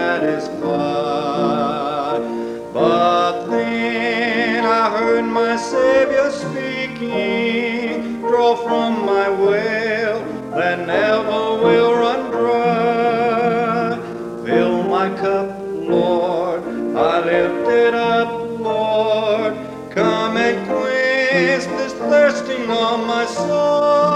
satisfied. But then I heard my Savior speaking, draw from my well that never will run dry. Fill my cup, Lord, I lift it up, Lord. Come and quench this thirsting of my soul.